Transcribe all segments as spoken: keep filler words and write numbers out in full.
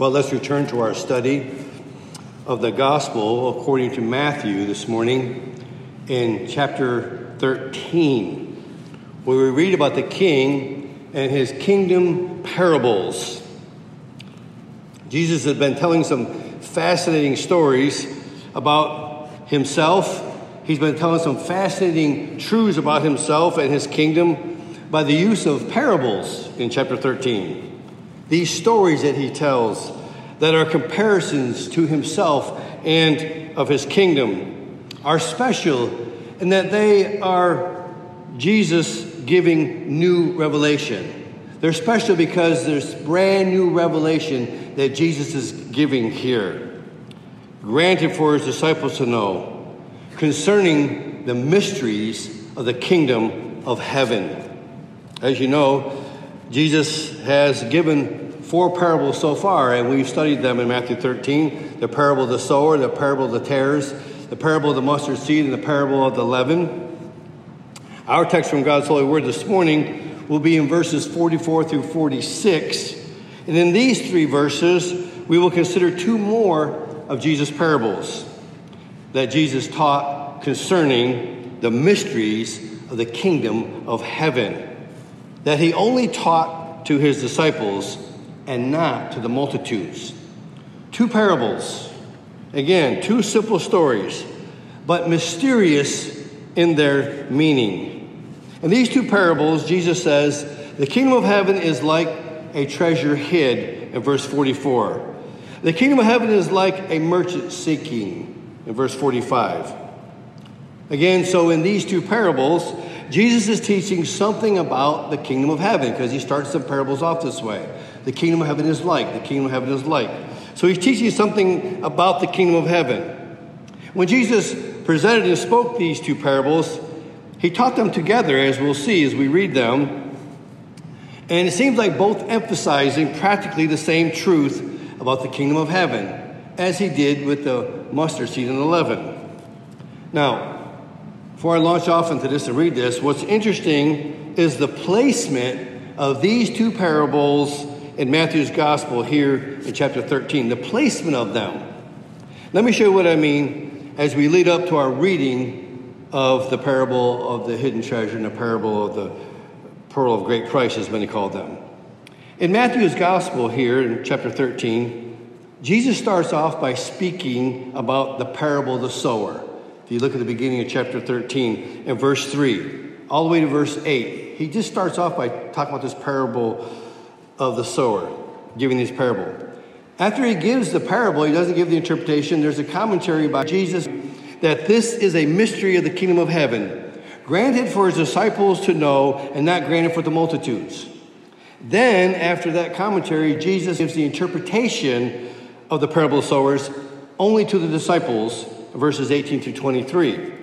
Well, let's return to our study of the Gospel according to Matthew this morning in chapter thirteen, where we read about the king and his kingdom parables. Jesus has been telling some fascinating stories about himself. He's been telling some fascinating truths about himself and his kingdom by the use of parables in chapter thirteen. These stories that he tells that are comparisons to himself and of his kingdom are special in that they are Jesus giving new revelation. They're special because there's brand new revelation that Jesus is giving here, granted for his disciples to know concerning the mysteries of the kingdom of heaven. As you know, Jesus has given four parables so far, and we've studied them in Matthew thirteen, the parable of the sower, the parable of the tares, the parable of the mustard seed, and the parable of the leaven. Our text from God's holy word this morning will be in verses forty-four through forty-six. And in these three verses, we will consider two more of Jesus' parables that Jesus taught concerning the mysteries of the kingdom of heaven, that he only taught to his disciples and not to the multitudes. Two parables. Again, two simple stories, but mysterious in their meaning. In these two parables, Jesus says, the kingdom of heaven is like a treasure hid, in verse forty-four. The kingdom of heaven is like a merchant seeking, in verse forty-five. Again, so in these two parables, Jesus is teaching something about the kingdom of heaven, because he starts the parables off this way. The kingdom of heaven is like, the kingdom of heaven is like. So he's teaching something about the kingdom of heaven. When Jesus presented and spoke these two parables, he taught them together, as we'll see as we read them. And it seems like both emphasizing practically the same truth about the kingdom of heaven, as he did with the mustard seed and the leaven. Now, before I launch off into this and read this, what's interesting is the placement of these two parables in Matthew's gospel here in chapter thirteen, the placement of them. Let me show you what I mean as we lead up to our reading of the parable of the hidden treasure and the parable of the pearl of great price, as many call them. In Matthew's gospel here in chapter thirteen, Jesus starts off by speaking about the parable of the sower. If you look at the beginning of chapter thirteen and verse three, all the way to verse eight, he just starts off by talking about this parable of the sower, giving this parable. After he gives the parable, he doesn't give the interpretation. There's a commentary by Jesus that this is a mystery of the kingdom of heaven, granted for his disciples to know and not granted for the multitudes. Then, after that commentary, Jesus gives the interpretation of the parable of sowers only to the disciples, verses eighteen through twenty-three.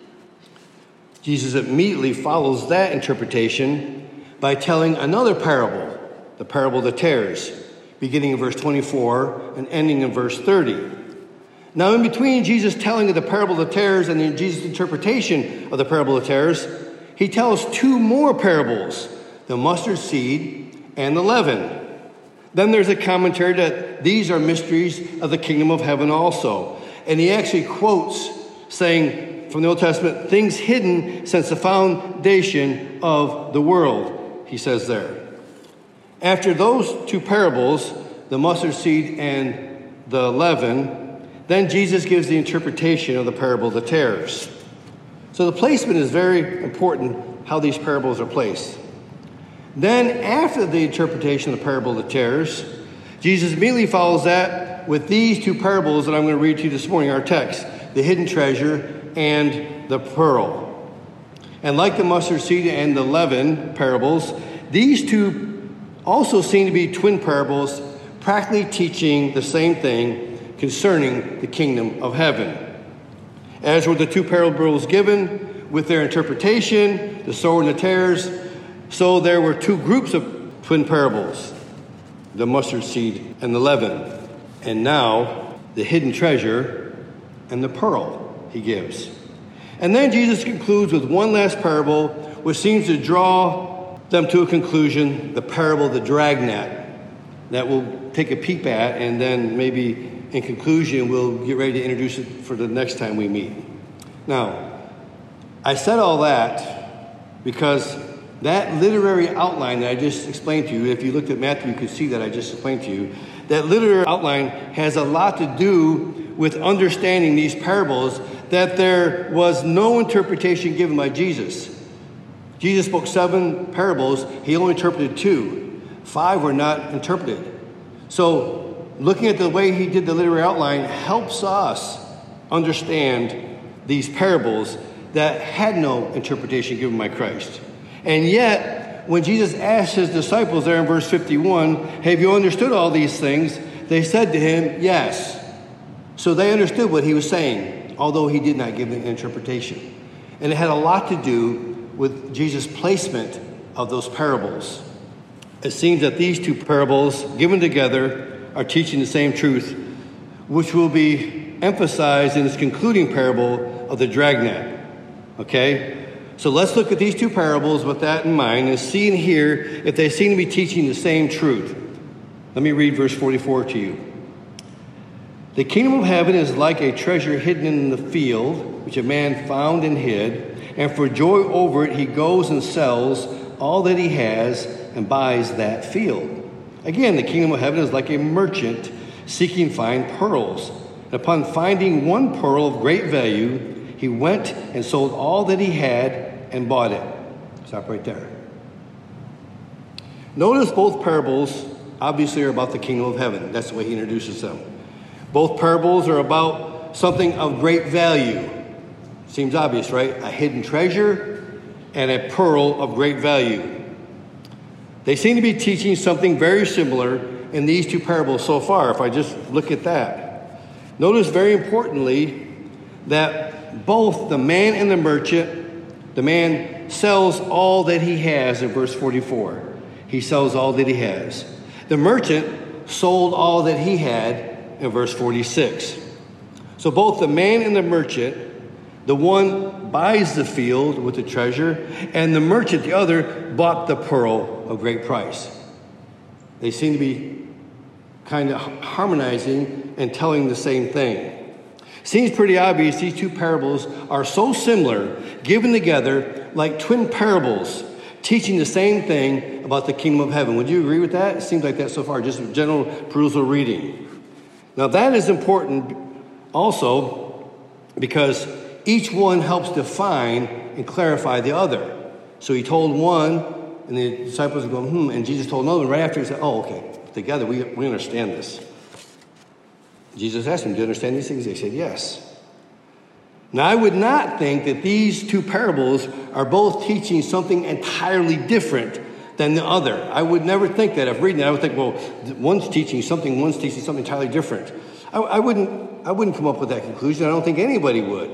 Jesus immediately follows that interpretation by telling another parable, the parable of the tares, beginning in verse twenty-four and ending in verse thirty. Now, in between Jesus telling of the parable of the tares and then Jesus' interpretation of the parable of the tares, he tells two more parables, the mustard seed and the leaven. Then there's a commentary that these are mysteries of the kingdom of heaven also. And he actually quotes, saying from the Old Testament, things hidden since the foundation of the world, he says there. After those two parables, the mustard seed and the leaven, then Jesus gives the interpretation of the parable of the tares. So the placement is very important, how these parables are placed. Then after the interpretation of the parable of the tares, Jesus immediately follows that with these two parables that I'm going to read to you this morning, our text, the hidden treasure and the pearl. And like the mustard seed and the leaven parables, these two also seem to be twin parables, practically teaching the same thing concerning the kingdom of heaven. As were the two parables given with their interpretation, the sower and the tares, so there were two groups of twin parables, the mustard seed and the leaven. And now the hidden treasure and the pearl he gives. And then Jesus concludes with one last parable, which seems to draw them to a conclusion, the parable of the dragnet. that we'll take a peep at, and then maybe in conclusion, we'll get ready to introduce it for the next time we meet. Now, I said all that because that literary outline that I just explained to you, if you looked at Matthew, you could see that I just explained to you, that literary outline has a lot to do with understanding these parables, that there was no interpretation given by Jesus. Jesus spoke seven parables. He only interpreted two. Five were not interpreted. So looking at the way he did the literary outline helps us understand these parables that had no interpretation given by Christ. And yet, when Jesus asked his disciples there in verse fifty-one, have you understood all these things? They said to him, yes. So they understood what he was saying, although he did not give an interpretation. And it had a lot to do with Jesus' placement of those parables. It seems that these two parables, given together, are teaching the same truth, which will be emphasized in his concluding parable of the dragnet. Okay? So let's look at these two parables with that in mind and see and hear if they seem to be teaching the same truth. Let me read verse forty-four to you. The kingdom of heaven is like a treasure hidden in the field, which a man found and hid, and for joy over it he goes and sells all that he has and buys that field. Again, the kingdom of heaven is like a merchant seeking fine pearls. And upon finding one pearl of great value, he went and sold all that he had and bought it. Stop right there. Notice both parables obviously are about the kingdom of heaven. That's the way he introduces them. Both parables are about something of great value. Seems obvious, right? A hidden treasure and a pearl of great value. They seem to be teaching something very similar in these two parables so far, if I just look at that. Notice very importantly that both the man and the merchant, the man sells all that he has in verse forty-four. He sells all that he has. The merchant sold all that he had in verse forty-six. So both the man and the merchant, the one buys the field with the treasure, and the merchant, the other, bought the pearl of great price. They seem to be kind of harmonizing and telling the same thing. Seems pretty obvious these two parables are so similar, given together like twin parables, teaching the same thing about the kingdom of heaven. Would you agree with that? It seems like that so far, just general perusal reading. Now that is important also because each one helps define and clarify the other. So he told one, and the disciples are going, hmm, and Jesus told another, and right after he said, oh, okay, together we, we understand this. Jesus asked them, do you understand these things? They said, yes. Now, I would not think that these two parables are both teaching something entirely different than the other. I would never think that. If reading that, I would think, well, one's teaching something, one's teaching something entirely different. I, I wouldn't, I wouldn't come up with that conclusion. I don't think anybody would.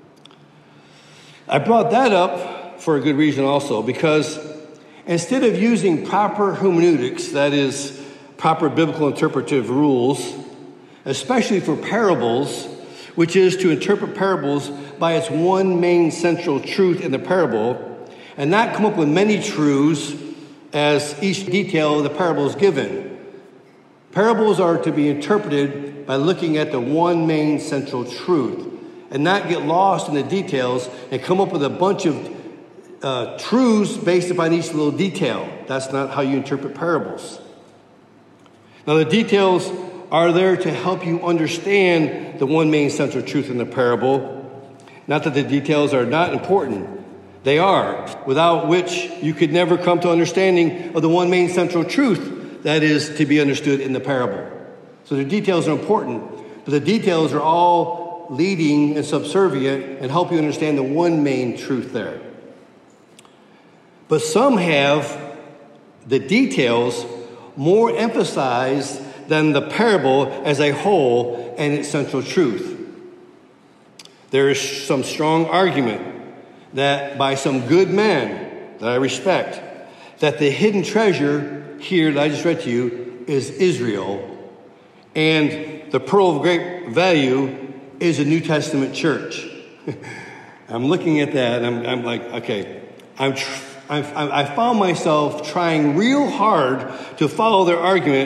I brought that up for a good reason also, because instead of using proper hermeneutics, that is, proper biblical interpretive rules, especially for parables, which is to interpret parables by its one main central truth in the parable, and not come up with many truths as each detail of the parable is given. Parables are to be interpreted by looking at the one main central truth, and not get lost in the details and come up with a bunch of uh, truths based upon each little detail. That's not how you interpret parables. Now, the details are there to help you understand the one main central truth in the parable. Not that the details are not important. They are, without which you could never come to understanding of the one main central truth that is to be understood in the parable. So the details are important, but the details are all leading and subservient and help you understand the one main truth there. But some have the details more emphasized than the parable as a whole and its central truth. There is some strong argument that by some good men that I respect, that the hidden treasure here that I just read to you is Israel, and the pearl of great value is a New Testament church. I'm looking at that and I'm, I'm like, okay, I'm tr- I, I found myself trying real hard to follow their argument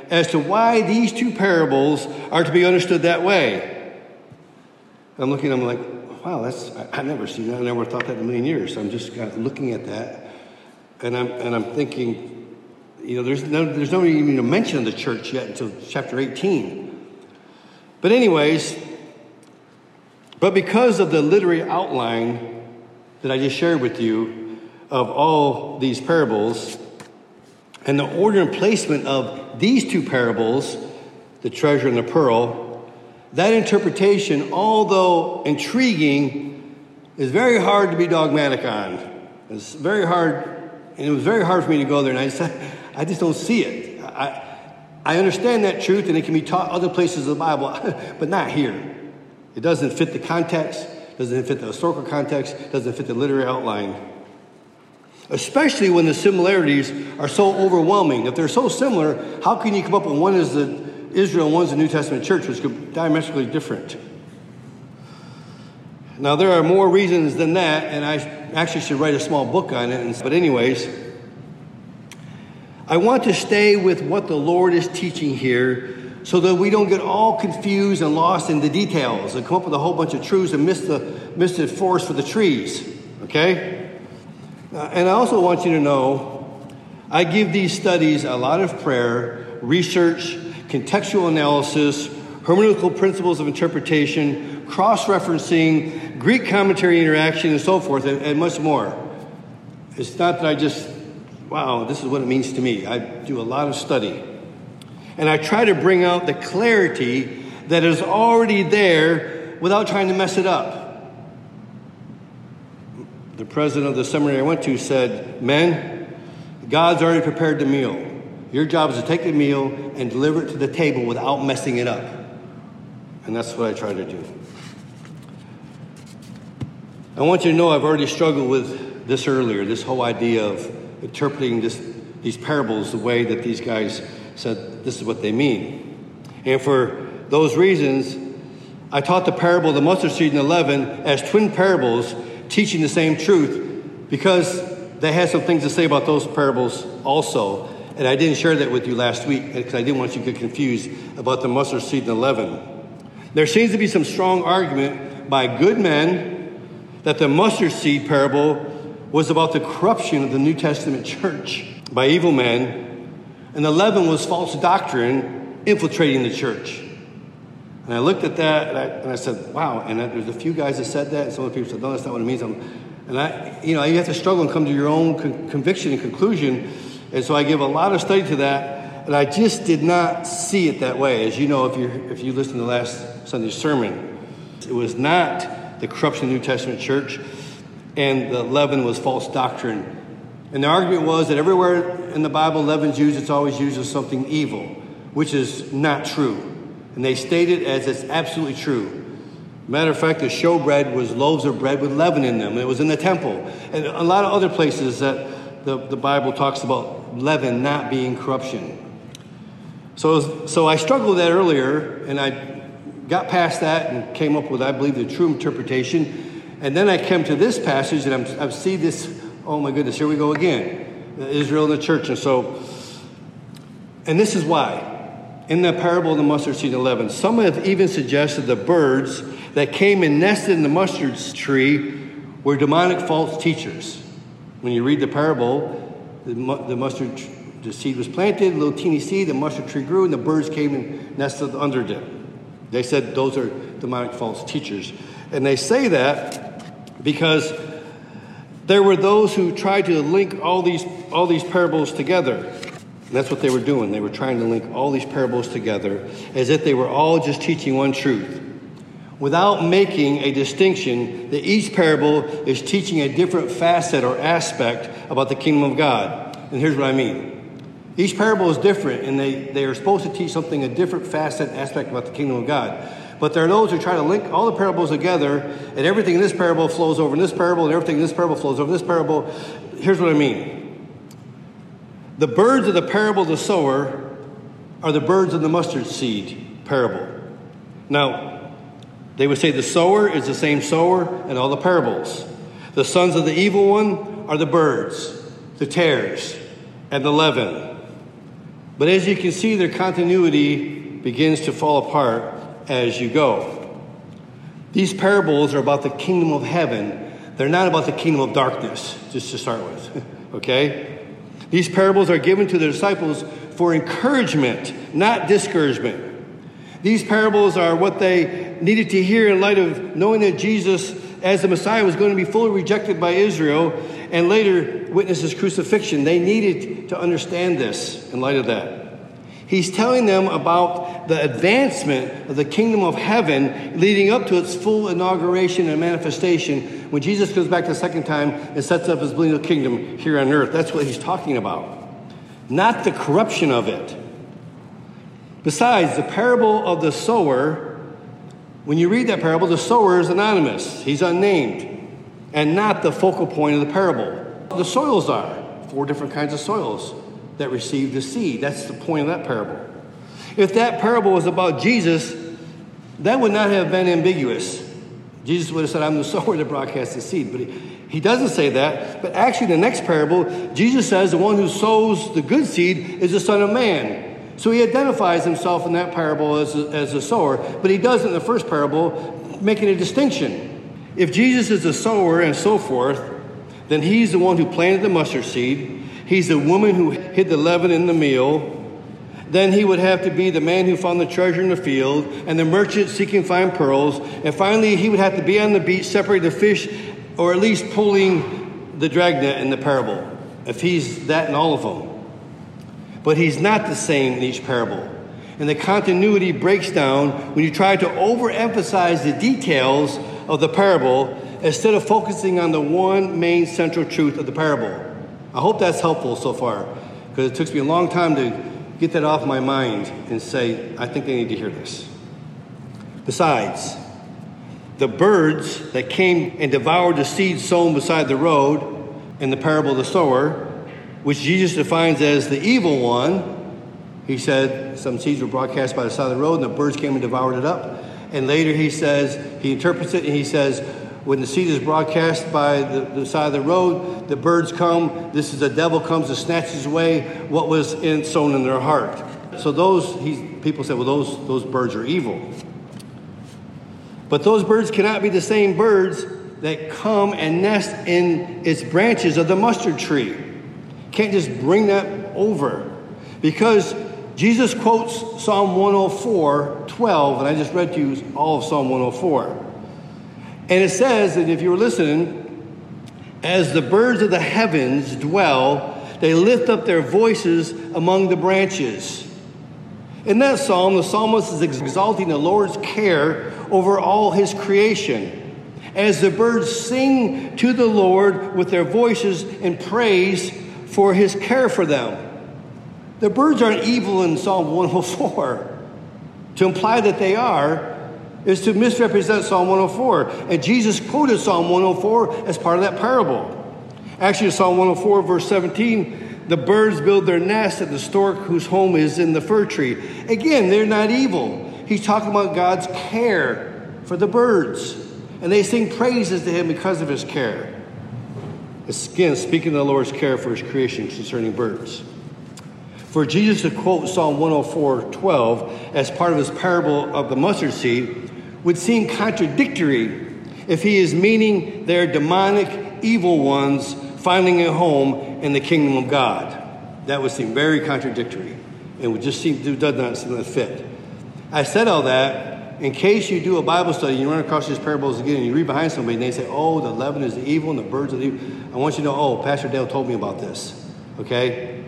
as to why these two parables are to be understood that way. I'm looking, I'm like, wow, that's, I, I've never seen that. I never thought that in a million years. So I'm just kind of looking at that, and I'm, and I'm thinking, you know, there's no, there's no even a mention of the church yet until chapter eighteen. But anyways, but because of the literary outline that I just shared with you of all these parables, and the order and placement of these two parables, the treasure and the pearl, that interpretation, although intriguing, is very hard to be dogmatic on. It's very hard, and it was very hard for me to go there, and I said, I just don't see it. I, I understand that truth, and it can be taught other places of the Bible, but not here. It doesn't fit the context, doesn't fit the historical context, doesn't fit the literary outline. Especially when the similarities are so overwhelming. If they're so similar, how can you come up with one is the Israel and one's the New Testament church, which could be diametrically different? Now, there are more reasons than that, and I actually should write a small book on it. But anyways, I want to stay with what the Lord is teaching here so that we don't get all confused and lost in the details and come up with a whole bunch of truths and miss the, miss the forest for the trees, okay? Uh, and I also want you to know, I give these studies a lot of prayer, research, contextual analysis, hermeneutical principles of interpretation, cross-referencing, Greek commentary interaction, and so forth, and, and much more. It's not that I just, wow, this is what it means to me. I do a lot of study. And I try to bring out the clarity that is already there without trying to mess it up. The president of the seminary I went to said, men, God's already prepared the meal. Your job is to take the meal and deliver it to the table without messing it up. And that's what I try to do. I want you to know I've already struggled with this earlier, this whole idea of interpreting this, these parables the way that these guys said this is what they mean. And for those reasons, I taught the parable of the mustard seed and the leaven as twin parables teaching the same truth because they had some things to say about those parables also. And I didn't share that with you last week because I didn't want you to get confused about the mustard seed and the leaven. There seems to be some strong argument by good men that the mustard seed parable was about the corruption of the New Testament church by evil men, and the leaven was false doctrine infiltrating the church. And I looked at that, and I, and I said, wow. And I, there's a few guys that said that, and some of the people said, no, that's not what it means. I'm, and I, you know, you have to struggle and come to your own con- conviction and conclusion. And so I give a lot of study to that, and I just did not see it that way. As you know, if you if you listened to last Sunday's sermon, it was not the corruption of the New Testament church, and the leaven was false doctrine. And the argument was that everywhere in the Bible leaven's used, it's always used as something evil, which is not true. And they state it as it's absolutely true. Matter of fact, the showbread was loaves of bread with leaven in them. It was in the temple. And a lot of other places that the, the Bible talks about leaven not being corruption. So, so I struggled with that earlier, and I got past that and came up with, I believe, the true interpretation. And then I came to this passage, and I'm, I see this. Oh my goodness, here we go again. Israel and the church. And so, and this is why. In the parable of the mustard seed and leaven, some have even suggested the birds that came and nested in the mustard tree were demonic false teachers. When you read the parable, the, the mustard the seed was planted, a little teeny seed, the mustard tree grew, and the birds came and nested under it. They said those are demonic false teachers. And they say that because there were those who tried to link all these all these parables together. And that's what they were doing. They were trying to link all these parables together as if they were all just teaching one truth, without making a distinction that each parable is teaching a different facet or aspect about the kingdom of God. And here's what I mean. Each parable is different, and they, they are supposed to teach something, a different facet aspect about the kingdom of God. But there are those who try to link all the parables together, and everything in this parable flows over in this parable, and everything in this parable flows over this parable. Here's what I mean. The birds of the parable of the sower are the birds of the mustard seed parable. Now, they would say the sower is the same sower in all the parables. The sons of the evil one are the birds, the tares, and the leaven. But as you can see, their continuity begins to fall apart as you go. These parables are about the kingdom of heaven. They're not about the kingdom of darkness, just to start with, okay? These parables are given to the disciples for encouragement, not discouragement. These parables are what they needed to hear in light of knowing that Jesus, as the Messiah, was going to be fully rejected by Israel and later witness his crucifixion. They needed to understand this in light of that. He's telling them about the advancement of the kingdom of heaven leading up to its full inauguration and manifestation when Jesus comes back the second time and sets up his millennial kingdom here on earth. That's what he's talking about, not the corruption of it. Besides, the parable of the sower, when you read that parable, the sower is anonymous. He's unnamed and not the focal point of the parable. The soils are four different kinds of soils that receive the seed. That's the point of that parable. If that parable was about Jesus, that would not have been ambiguous. Jesus would have said, I'm the sower that broadcasts the seed. But he, he doesn't say that. But actually, the next parable, Jesus says the one who sows the good seed is the Son of Man. So he identifies himself in that parable as a, as a sower. But he does in the first parable, making a distinction. If Jesus is the sower and so forth, then he's the one who planted the mustard seed. He's the woman who hid the leaven in the meal. Then he would have to be the man who found the treasure in the field and the merchant seeking fine pearls. And finally, he would have to be on the beach, separating the fish, or at least pulling the dragnet in the parable, if he's that in all of them. But he's not the same in each parable. And the continuity breaks down when you try to overemphasize the details of the parable instead of focusing on the one main central truth of the parable. I hope that's helpful so far, because it took me a long time to get that off my mind and say, I think they need to hear this. Besides, the birds that came and devoured the seed sown beside the road in the parable of the sower, which Jesus defines as the evil one, he said some seeds were broadcast by the side of the road and the birds came and devoured it up. And later he says, he interprets it and he says, when the seed is broadcast by the, the side of the road, the birds come. This is the devil comes and snatches away what was in, sown in their heart. So those he, people say, well, those those birds are evil. But those birds cannot be the same birds that come and nest in its branches of the mustard tree. Can't just bring that over, because Jesus quotes Psalm one oh four, twelve, and I just read to you all of Psalm one oh four. And it says that if you were listening, as the birds of the heavens dwell, they lift up their voices among the branches. In that psalm, the psalmist is exalting the Lord's care over all his creation. As the birds sing to the Lord with their voices in praise for his care for them. The birds aren't evil in Psalm one oh four. To imply that they are is to misrepresent Psalm one oh four. And Jesus quoted Psalm one oh four as part of that parable. Actually, Psalm one oh four, verse seventeen, the birds build their nest at the stork whose home is in the fir tree. Again, they're not evil. He's talking about God's care for the birds. And they sing praises to him because of his care. Again, speaking of the Lord's care for his creation concerning birds. For Jesus to quote Psalm one oh four, twelve as part of his parable of the mustard seed would seem contradictory if he is meaning their demonic evil ones finding a home in the kingdom of God. That would seem very contradictory and would just seem to does not seem to fit. I said all that in case you do a Bible study and you run across these parables again and you read behind somebody and they say, oh, the leaven is the evil and the birds are the evil. I want you to know, oh, Pastor Dale told me about this. Okay?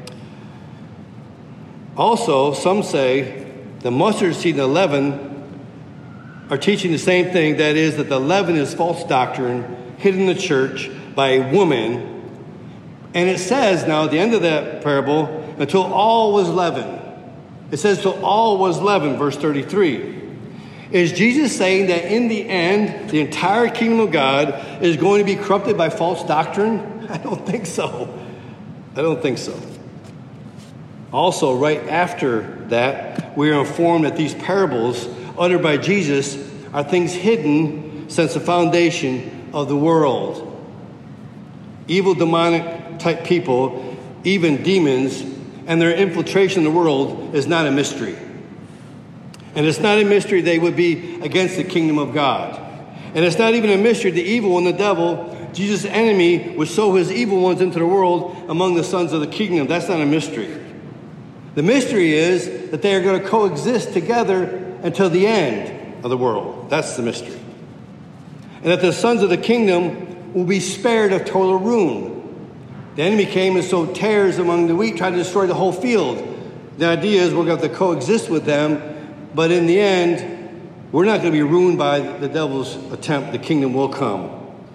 Also, some say the mustard seed and the leaven are teaching the same thing. That is, that the leaven is false doctrine hidden in the church by a woman. And it says now at the end of that parable, until all was leavened. It says till all was leavened, verse thirty-three. Is Jesus saying that in the end, the entire kingdom of God is going to be corrupted by false doctrine? I don't think so. I don't think so. Also, right after that, we are informed that these parables uttered by Jesus are things hidden since the foundation of the world. Evil demonic type people, even demons, and their infiltration in the world is not a mystery. And it's not a mystery they would be against the kingdom of God. And it's not even a mystery the evil one, the devil, Jesus' enemy, would sow his evil ones into the world among the sons of the kingdom. That's not a mystery. The mystery is that they are going to coexist together until the end of the world. That's the mystery. And that the sons of the kingdom will be spared of total ruin. The enemy came and sowed tares among the wheat, tried to destroy the whole field. The idea is we're going to have to coexist with them, but in the end, we're not going to be ruined by the devil's attempt. The kingdom will come.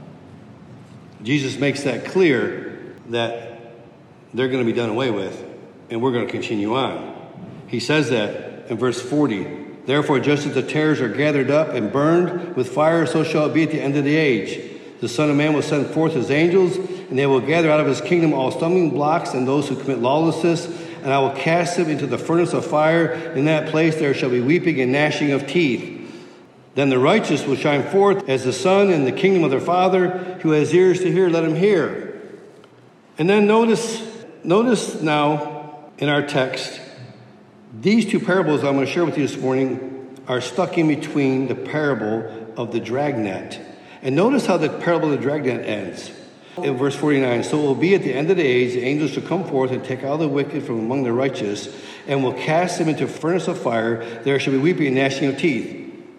Jesus makes that clear that they're going to be done away with, and we're going to continue on. He says that in verse forty. Therefore, just as the tares are gathered up and burned with fire, so shall it be at the end of the age. The Son of Man will send forth his angels, and they will gather out of his kingdom all stumbling blocks and those who commit lawlessness, and I will cast them into the furnace of fire. In that place there shall be weeping and gnashing of teeth. Then the righteous will shine forth as the sun in the kingdom of their Father. Who has ears to hear, let him hear. And then notice, notice now in our text, these two parables I'm going to share with you this morning are stuck in between the parable of the dragnet. And notice how the parable of the dragnet ends. In verse forty-nine, so it will be at the end of the age, the angels shall come forth and take all the wicked from among the righteous, and will cast them into a furnace of fire. There shall be weeping and gnashing of teeth.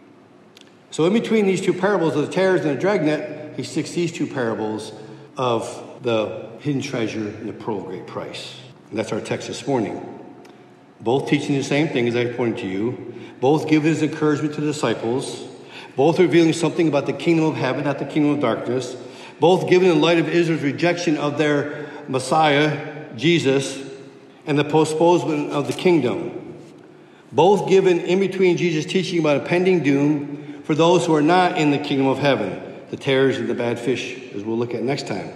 So in between these two parables of the tares and the dragnet, he sticks these two parables of the hidden treasure and the pearl of great price. And that's our text this morning. Both teaching the same thing as I pointed to you. Both give his encouragement to the disciples. Both revealing something about the kingdom of heaven, not the kingdom of darkness. Both given in light of Israel's rejection of their Messiah, Jesus, and the postponement of the kingdom. Both given in between Jesus' teaching about a pending doom for those who are not in the kingdom of heaven, the tares and the bad fish, as we'll look at next time.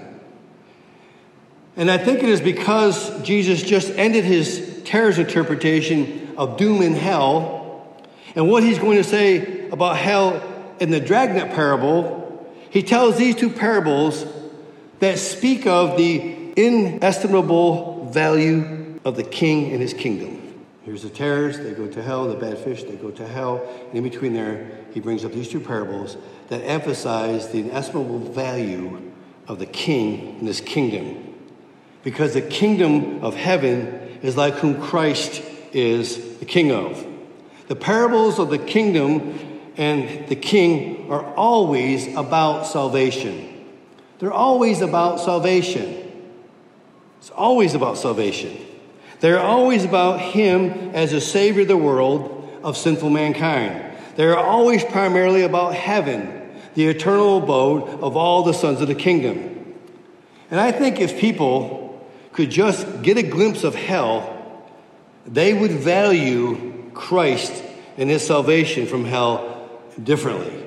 And I think it is because Jesus just ended his tares interpretation of doom in hell, and what he's going to say about hell in the dragnet parable. He tells these two parables that speak of the inestimable value of the king and his kingdom. Here's the tares, they go to hell. The bad fish, they go to hell. And in between there, he brings up these two parables that emphasize the inestimable value of the king and his kingdom. Because the kingdom of heaven is like whom Christ is the king of. The parables of the kingdom and the king are always about salvation. They're always about salvation. It's always about salvation. They're always about him as a savior of the world of sinful mankind. They're always primarily about heaven, the eternal abode of all the sons of the kingdom. And I think if people could just get a glimpse of hell, they would value Christ and his salvation from hell differently.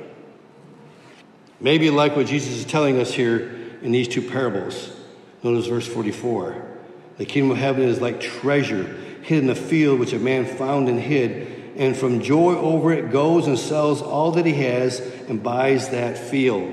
Maybe like what Jesus is telling us here in these two parables. Notice verse forty-four. The kingdom of heaven is like treasure hid in the field, which a man found and hid, and from joy over it goes and sells all that he has and buys that field.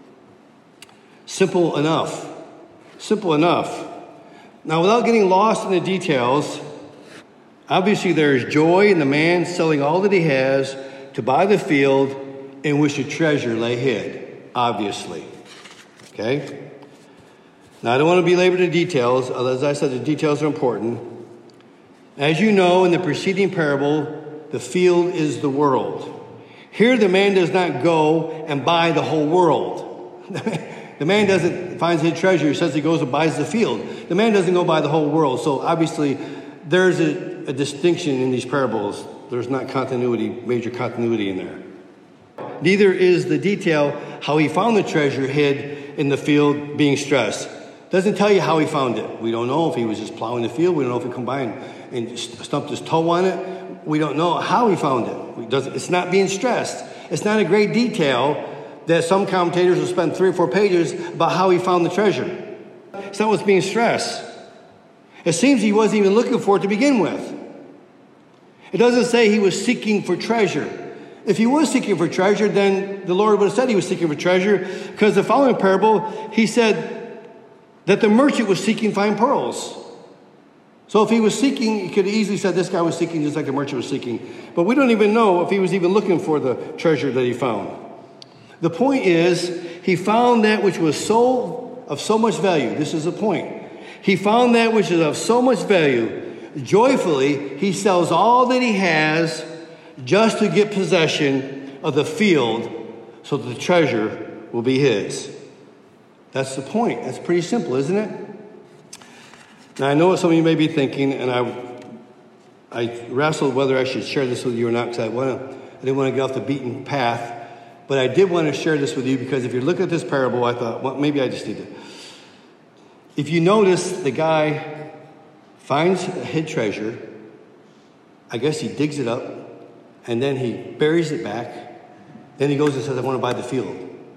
Simple enough. Simple enough. Now, without getting lost in the details, obviously there is joy in the man selling all that he has to buy the field in which the treasure lay hid, obviously. Okay? Now, I don't want to belabor the details. As I said, the details are important. As you know, in the preceding parable, the field is the world. Here, the man does not go and buy the whole world. The man doesn't find his treasure. He says he goes and buys the field. The man doesn't go buy the whole world. So, obviously, there's a, a distinction in these parables. There's not continuity, major continuity in there. Neither is the detail how he found the treasure hid in the field being stressed. Doesn't tell you how he found it. We don't know if he was just plowing the field. We don't know if he combined and stumped his toe on it. We don't know how he found it. It's not being stressed. It's not a great detail that some commentators will spend three or four pages about how he found the treasure. It's not what's being stressed. It seems he wasn't even looking for it to begin with. It doesn't say he was seeking for treasure. If he was seeking for treasure, then the Lord would have said he was seeking for treasure, because the following parable, he said that the merchant was seeking fine pearls. So if he was seeking, he could have easily said this guy was seeking just like the merchant was seeking. But we don't even know if he was even looking for the treasure that he found. The point is, he found that which was so of so much value. This is the point. He found that which is of so much value. Joyfully, he sells all that he has just to get possession of the field so that the treasure will be his. That's the point. That's pretty simple, isn't it? Now, I know what some of you may be thinking, and I I wrestled whether I should share this with you or not, because I, wanna, I didn't want to get off the beaten path. But I did want to share this with you, because if you look at this parable, I thought, well, maybe I just need to. If you notice, the guy finds a hid treasure. I guess he digs it up, and then he buries it back. Then he goes and says, I want to buy the field.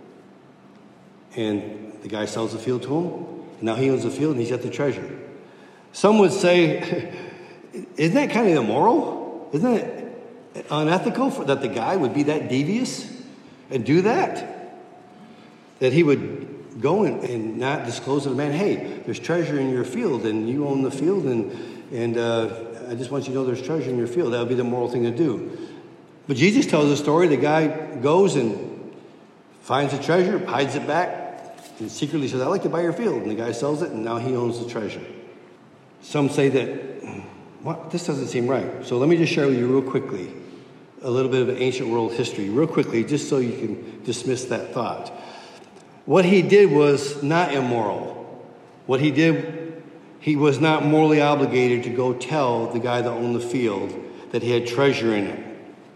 And the guy sells the field to him. And now he owns the field, and he's got the treasure. Some would say, isn't that kind of immoral? Isn't it unethical for, that the guy would be that devious and do that? That he would go and, and not disclose to the man, hey, there's treasure in your field, and you own the field, and, and uh, I just want you to know there's treasure in your field. That would be the moral thing to do. But Jesus tells the story. The guy goes and finds the treasure, hides it back, and secretly says, I'd like to buy your field. And the guy sells it, and now he owns the treasure. Some say that, what? This doesn't seem right. So let me just share with you real quickly a little bit of ancient world history, real quickly, just so you can dismiss that thought. What he did was not immoral. What he did, he was not morally obligated to go tell the guy that owned the field that he had treasure in it.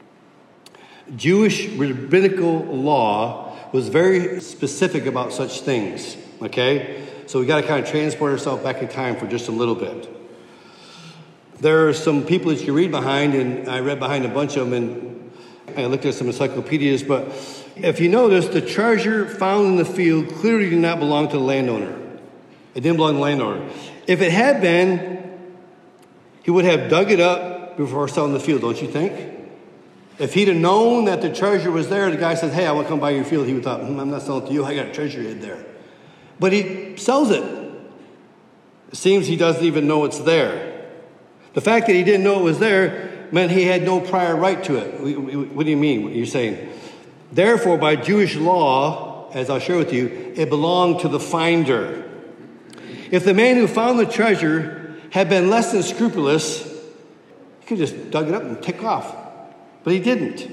Jewish rabbinical law was very specific about such things, okay? So we got to kind of transport ourselves back in time for just a little bit. There are some people that you read behind, and I read behind a bunch of them, and I looked at some encyclopedias, but if you notice, the treasure found in the field clearly did not belong to the landowner. It didn't belong to the landowner. If it had been, he would have dug it up before selling the field, don't you think? If he'd have known that the treasure was there, the guy says, hey, I want to come buy your field, he would have thought, hmm, I'm not selling it to you, I got a treasure hid there. But he sells it. It seems he doesn't even know it's there. The fact that he didn't know it was there meant he had no prior right to it. What do you mean? What you're saying? Therefore, by Jewish law, as I'll share with you, it belonged to the finder. If the man who found the treasure had been less than scrupulous, he could have just dug it up and take off. But he didn't.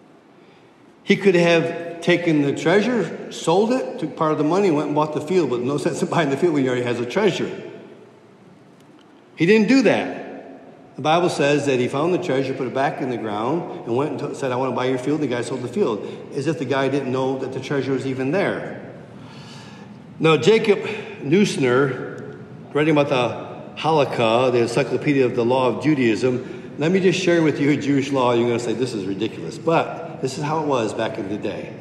He could have taken the treasure, sold it, took part of the money, went and bought the field, but no sense in buying the field when he already has a treasure. He didn't do that. The Bible says that he found the treasure, put it back in the ground, and went and said, I want to buy your field. The guy sold the field, as if the guy didn't know that the treasure was even there. Now, Jacob Neusner, writing about the Halakha, the Encyclopedia of the Law of Judaism, let me just share with you a Jewish law. You're going to say, this is ridiculous. But this is how it was back in the day.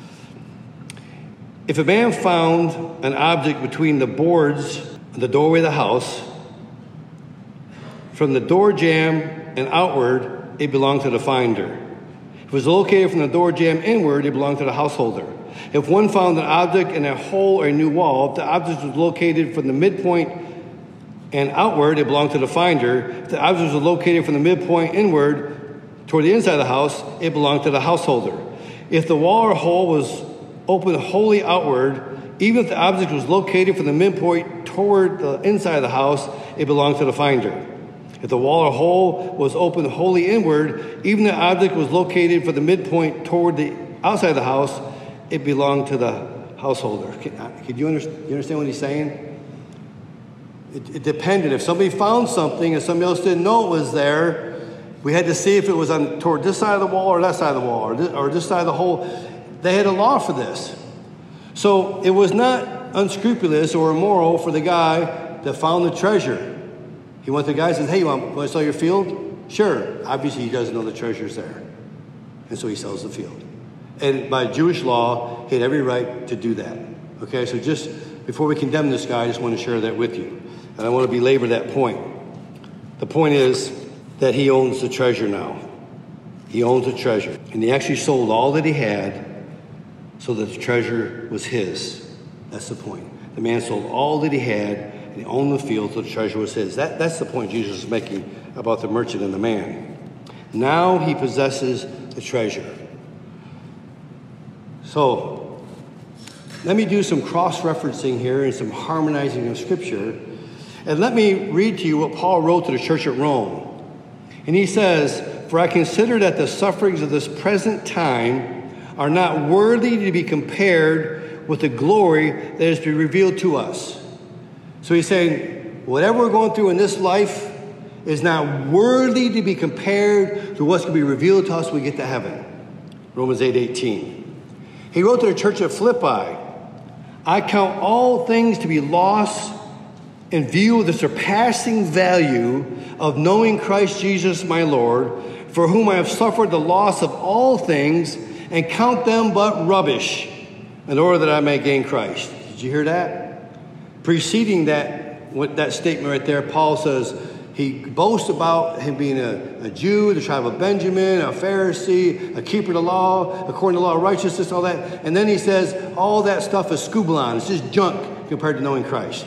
If a man found an object between the boards and the doorway of the house, from the door jamb and outward, it belonged to the finder. If it was located from the door jamb inward, it belonged to the householder. If one found an object in a hole or a new wall, if the object was located from the midpoint and outward, it belonged to the finder. If the object was located from the midpoint inward toward the inside of the house, it belonged to the householder. If the wall or hole was open wholly outward, even if the object was located from the midpoint toward the inside of the house, it belonged to the finder. If the wall or hole was open wholly inward, even the object was located from the midpoint toward the outside of the house, it belonged to the householder. Can, can you, under, you understand what he's saying? It, it depended. If somebody found something and somebody else didn't know it was there, we had to see if it was on toward this side of the wall or that side of the wall or this, or this side of the hole. They had a law for this. So it was not unscrupulous or immoral for the guy that found the treasure. He went to the guy and says, hey, you want, want to sell your field? Sure. Obviously, he doesn't know the treasure's there. And so he sells the field. And by Jewish law, he had every right to do that. Okay, so just before we condemn this guy, I just want to share that with you. And I want to belabor that point. The point is that he owns the treasure now. He owns the treasure. And he actually sold all that he had so that the treasure was his. That's the point. The man sold all that he had and he owned the field, so the treasure was his. That, that's the point Jesus is making about the merchant and the man. Now he possesses the treasure. So, let me do some cross-referencing here and some harmonizing of Scripture. And let me read to you what Paul wrote to the church at Rome. And he says, "For I consider that the sufferings of this present time are not worthy to be compared with the glory that is to be revealed to us." So he's saying, whatever we're going through in this life is not worthy to be compared to what's going to be revealed to us when we get to heaven. Romans eight eighteen. He wrote to the church at Philippi, "I count all things to be lost in view of the surpassing value of knowing Christ Jesus my Lord, for whom I have suffered the loss of all things, and count them but rubbish, in order that I may gain Christ." Did you hear that? Preceding that, with that statement right there, Paul says he boasts about him being a, a Jew, the tribe of Benjamin, a Pharisee, a keeper of the law, according to the law of righteousness, all that. And then he says all that stuff is scubalon. It's just junk compared to knowing Christ.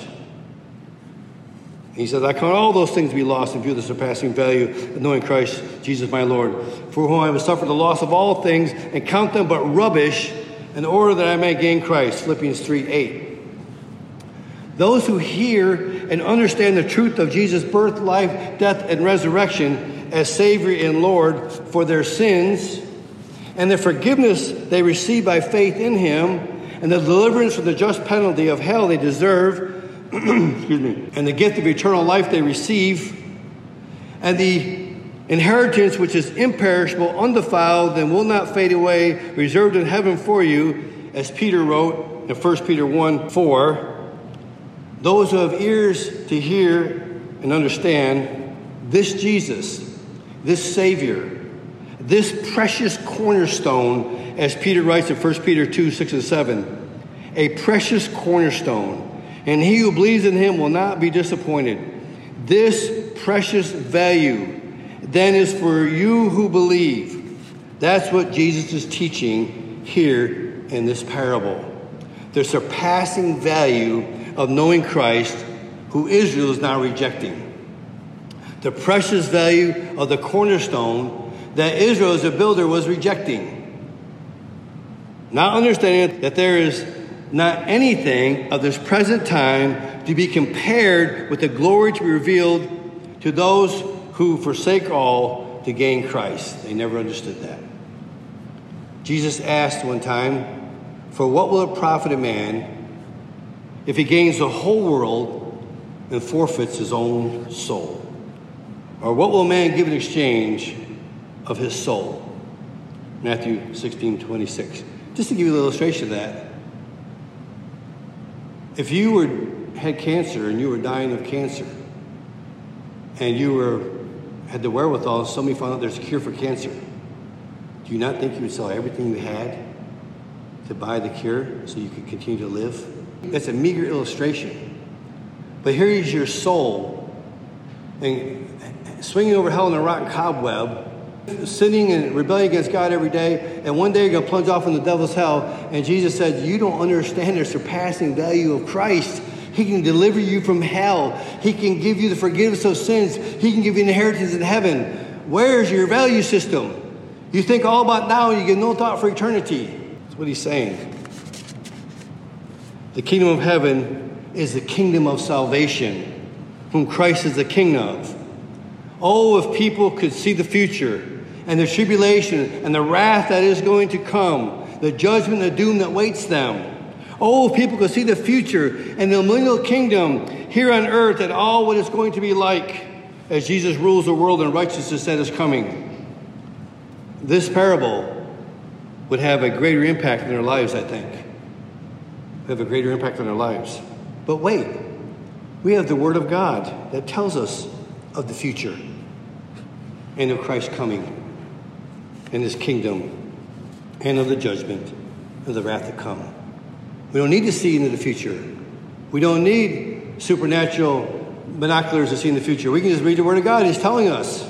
He says, "I count all those things to be lost in view of the surpassing value of knowing Christ Jesus my Lord, for whom I have suffered the loss of all things, and count them but rubbish, in order that I may gain Christ." Philippians three eight. Those who hear and understand the truth of Jesus' birth, life, death, and resurrection as Savior and Lord for their sins, and the forgiveness they receive by faith in Him, and the deliverance from the just penalty of hell they deserve, excuse me, and the gift of eternal life they receive, and the inheritance which is imperishable, undefiled, and will not fade away, reserved in heaven for you, as Peter wrote in First Peter one four, those who have ears to hear and understand, this Jesus, this Savior, this precious cornerstone, as Peter writes in First Peter two six and seven, a precious cornerstone, and he who believes in him will not be disappointed. This precious value then is for you who believe. That's what Jesus is teaching here in this parable. The surpassing value of knowing Christ, who Israel is now rejecting. The precious value of the cornerstone that Israel as a builder was rejecting. Not understanding that there is not anything of this present time to be compared with the glory to be revealed to those who forsake all to gain Christ. They never understood that. Jesus asked one time, "For what will it profit a man if he gains the whole world and forfeits his own soul? Or what will a man give in exchange of his soul?" Matthew sixteen twenty-six. Just to give you an illustration of that, if you were had cancer and you were dying of cancer, and you were had the wherewithal, somebody found out there's a cure for cancer, do you not think you would sell everything you had to buy the cure so you could continue to live? That's a meager illustration. But here is your soul, and swinging over hell in a rotten cobweb, sinning and rebelling against God every day, and one day you're going to plunge off in the devil's hell. And Jesus said, you don't understand the surpassing value of Christ. He can deliver you from hell. He can give you the forgiveness of sins. He can give you an inheritance in heaven. Where's your value system? You think all about now and you give no thought for eternity. That's what he's saying. The kingdom of heaven is the kingdom of salvation, whom Christ is the king of. Oh, if people could see the future and the tribulation and the wrath that is going to come, the judgment and the doom that waits them. Oh, if people could see the future and the millennial kingdom here on earth and all what it's going to be like as Jesus rules the world in righteousness that is coming. This parable would have a greater impact in their lives, I think. Have a greater impact on their lives. But wait, we have the Word of God that tells us of the future and of Christ coming and his kingdom and of the judgment and the wrath to come. We don't need to see into the future. We don't need supernatural binoculars to see in the future. We can just read the Word of God. He's telling us.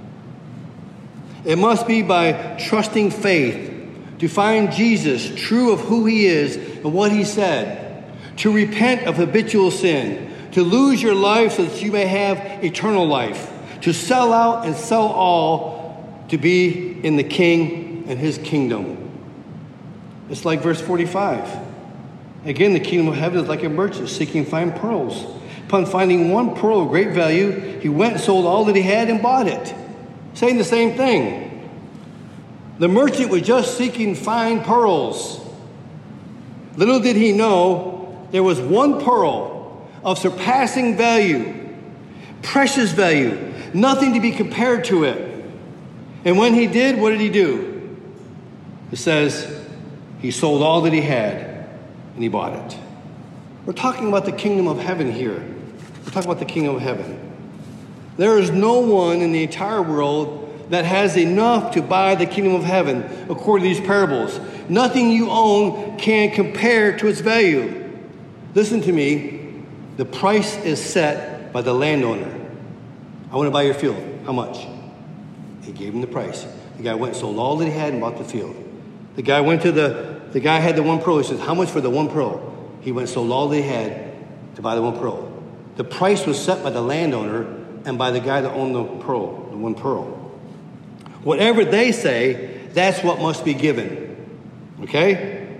It must be by trusting faith to find Jesus true of who he is and what he said, to repent of habitual sin, to lose your life so that you may have eternal life, to sell out and sell all to be in the King and his kingdom. It's like verse forty-five. Again, the kingdom of heaven is like a merchant seeking fine pearls. Upon finding one pearl of great value, he went and sold all that he had and bought it. Saying the same thing. The merchant was just seeking fine pearls. Little did he know there was one pearl of surpassing value, precious value, nothing to be compared to it. And when he did, what did he do? It says he sold all that he had and he bought it. We're talking about the kingdom of heaven here. We're talking about the kingdom of heaven. There is no one in the entire world that has enough to buy the kingdom of heaven, according to these parables. Nothing you own can compare to its value. Listen to me. The price is set by the landowner. I want to buy your field. How much? He gave him the price. The guy went and sold all that he had and bought the field. The guy went to the, the guy had the one pearl. He says, how much for the one pearl? He went and sold all that he had to buy the one pearl. The price was set by the landowner and by the guy that owned the pearl, the one pearl. Whatever they say, that's what must be given. Okay?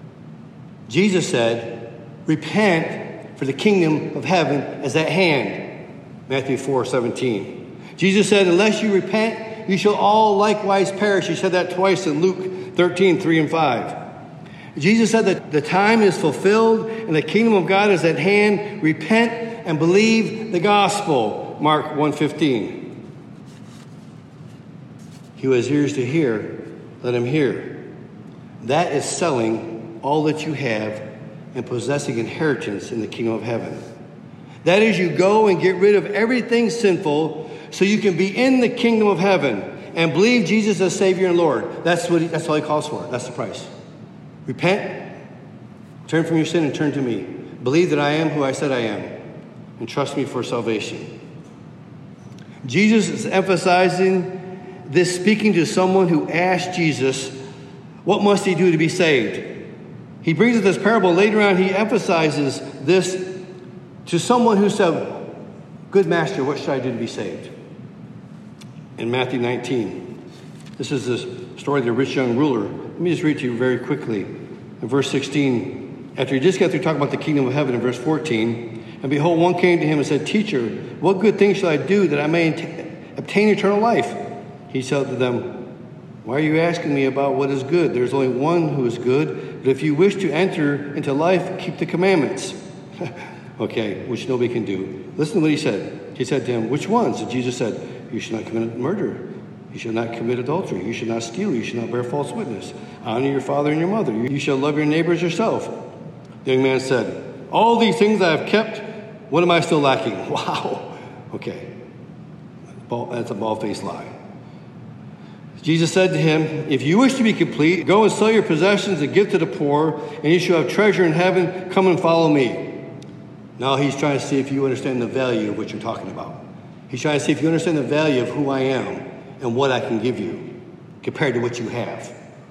Jesus said, repent, for the kingdom of heaven is at hand. Matthew four seventeen. Jesus said, unless you repent, you shall all likewise perish. He said that twice in Luke thirteen, three and five. Jesus said that the time is fulfilled and the kingdom of God is at hand. Repent and believe the gospel. Mark one fifteen. He who has ears to hear, let him hear. That is selling all that you have and possessing inheritance in the kingdom of heaven. That is, you go and get rid of everything sinful so you can be in the kingdom of heaven and believe Jesus as Savior and Lord. That's what he, that's all he calls for. That's the price. Repent, turn from your sin and turn to me. Believe that I am who I said I am and trust me for salvation. Jesus is emphasizing this, speaking to someone who asked Jesus, what must he do to be saved? He brings us this parable. Later on, he emphasizes this to someone who said, good master, what should I do to be saved? In Matthew nineteen, this is the story of the rich young ruler. Let me just read to you very quickly. In verse sixteen, after he just got through talking about the kingdom of heaven, in verse fourteen, and behold, one came to him and said, Teacher, what good thing shall I do that I may obtain eternal life? He said to them, why are you asking me about what is good? There's only one who is good, but if you wish to enter into life, keep the commandments. Okay, which nobody can do. Listen to what he said. He said to him, which ones? And Jesus said, you should not commit murder. You shall not commit adultery. You shall not steal. You shall not bear false witness. Honor your father and your mother. You shall love your neighbor as yourself. The young man said, all these things I have kept, what am I still lacking? Wow. Okay. That's a bald-faced lie. Jesus said to him, if you wish to be complete, go and sell your possessions and give to the poor, and you shall have treasure in heaven. Come and follow me. Now he's trying to see if you understand the value of what you're talking about. He's trying to see if you understand the value of who I am and what I can give you compared to what you have.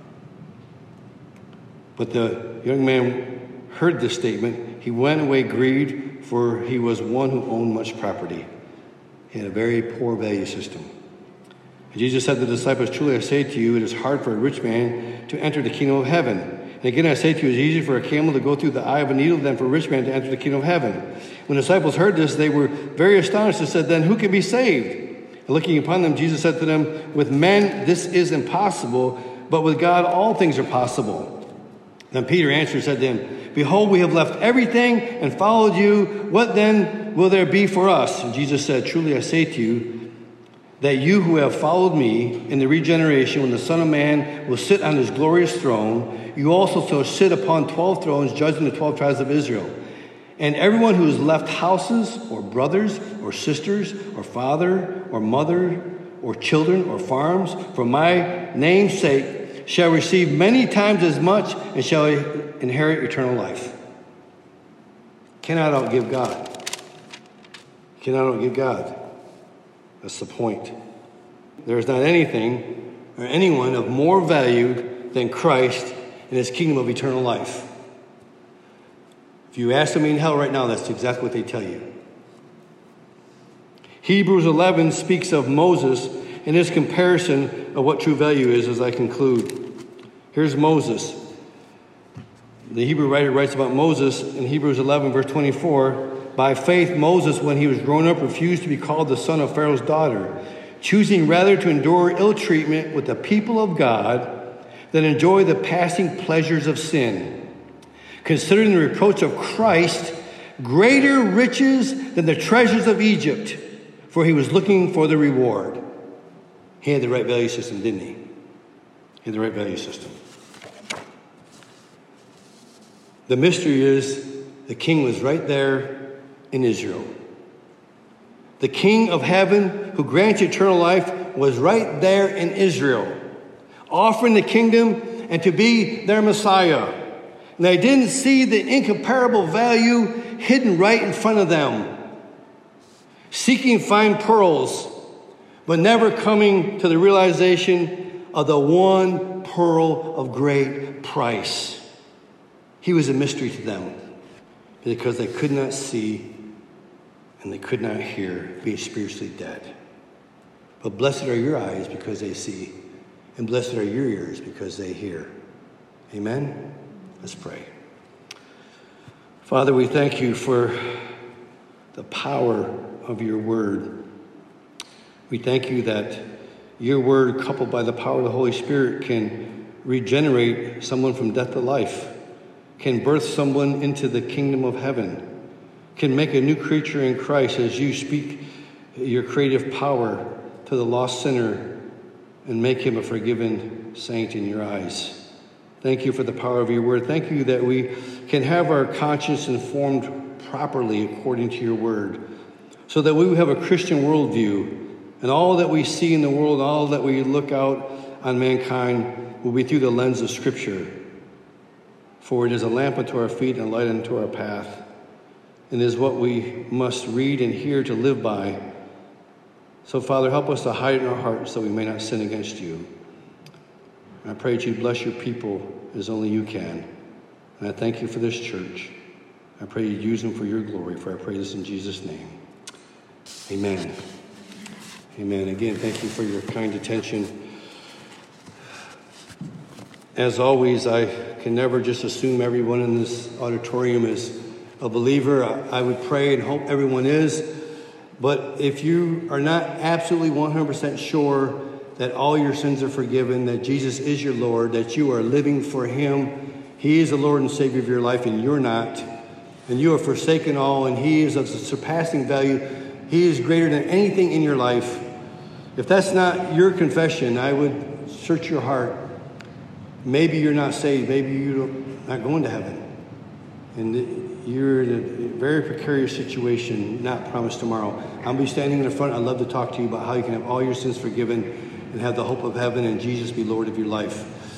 But the young man heard this statement. He went away grieved, for he was one who owned much property. He had a very poor value system. And Jesus said to the disciples, truly I say to you, it is hard for a rich man to enter the kingdom of heaven. And again I say to you, it is easier for a camel to go through the eye of a needle than for a rich man to enter the kingdom of heaven. When the disciples heard this, they were very astonished and said, then who can be saved? And looking upon them, Jesus said to them, with men this is impossible, but with God all things are possible. Then Peter answered and said to him, behold, we have left everything and followed you. What then will there be for us? And Jesus said, truly I say to you, that you who have followed me in the regeneration, when the Son of Man will sit on his glorious throne, you also shall sit upon twelve thrones, judging the twelve tribes of Israel. And everyone who has left houses, or brothers, or sisters, or father, or mother, or children, or farms, for my name's sake, shall receive many times as much and shall inherit eternal life. Cannot outgive God. Cannot outgive God. That's the point. There is not anything or anyone of more value than Christ and his kingdom of eternal life. If you ask somebody in hell right now, that's exactly what they tell you. Hebrews eleven speaks of Moses and his comparison of what true value is as I conclude. Here's Moses. The Hebrew writer writes about Moses in Hebrews eleven, verse twenty-four. By faith, Moses, when he was grown up, refused to be called the son of Pharaoh's daughter, choosing rather to endure ill treatment with the people of God than enjoy the passing pleasures of sin, considering the reproach of Christ greater riches than the treasures of Egypt, for he was looking for the reward. He had the right value system, didn't he? He had the right value system. The mystery is the king was right there in Israel. The King of heaven who grants eternal life was right there in Israel, offering the kingdom and to be their Messiah. And they didn't see the incomparable value hidden right in front of them, seeking fine pearls, but never coming to the realization of the one pearl of great price. He was a mystery to them because they could not see and they could not hear, being spiritually dead. But blessed are your eyes because they see, and blessed are your ears because they hear. Amen? Let's pray. Father, we thank you for the power of your word. We thank you that your word, coupled by the power of the Holy Spirit, can regenerate someone from death to life, can birth someone into the kingdom of heaven, can make a new creature in Christ as you speak your creative power to the lost sinner and make him a forgiven saint in your eyes. Thank you for the power of your word. Thank you that we can have our conscience informed properly according to your word, so that we have a Christian worldview, and all that we see in the world, all that we look out on mankind will be through the lens of Scripture. For it is a lamp unto our feet and a light unto our path, and is what we must read and hear to live by. So, Father, help us to hide in our hearts so we may not sin against you. And I pray that you bless your people as only you can. And I thank you for this church. I pray you use them for your glory, for I pray this in Jesus' name. Amen. Amen. Again, thank you for your kind attention. As always, I can never just assume everyone in this auditorium is a believer. I would pray and hope everyone is. But if you are not absolutely one hundred percent sure that all your sins are forgiven, that Jesus is your Lord, that you are living for him, he is the Lord and Savior of your life and you're not, and you have forsaken all and he is of surpassing value, he is greater than anything in your life. If that's not your confession, I would search your heart. Maybe you're not saved. Maybe you're not going to heaven. And you're in a very precarious situation, not promised tomorrow. I'll be standing in the front. I'd love to talk to you about how you can have all your sins forgiven and have the hope of heaven and Jesus be Lord of your life.